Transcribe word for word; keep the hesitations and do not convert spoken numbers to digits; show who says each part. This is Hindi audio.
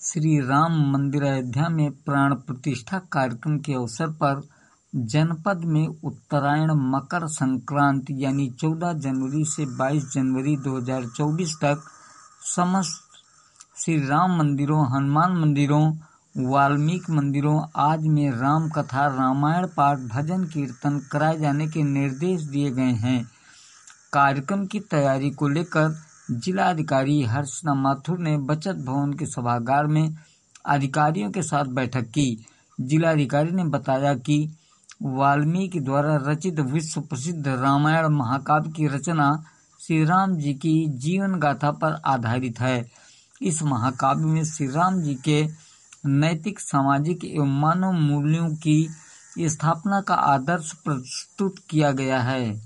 Speaker 1: श्री राम मंदिर अयोध्या में प्राण प्रतिष्ठा कार्यक्रम के अवसर पर जनपद में उत्तरायण मकर संक्रांति यानी चौदह जनवरी से बाईस जनवरी दो हज़ार चौबीस तक समस्त श्री राम मंदिरों, हनुमान मंदिरों, वाल्मीकि मंदिरों आदि में राम कथा, रामायण पाठ, भजन कीर्तन कराए जाने के निर्देश दिए गए हैं। कार्यक्रम की तैयारी को लेकर जिलाधिकारी हर्षिता माथुर ने बचत भवन के सभागार में अधिकारियों के साथ बैठक की। जिलाधिकारी ने बताया कि वाल्मीकि द्वारा रचित विश्व प्रसिद्ध रामायण महाकाव्य की रचना श्री राम जी की जीवन गाथा पर आधारित है। इस महाकाव्य में श्री राम जी के नैतिक, सामाजिक एवं मानव मूल्यों की स्थापना का आदर्श प्रस्तुत किया गया है।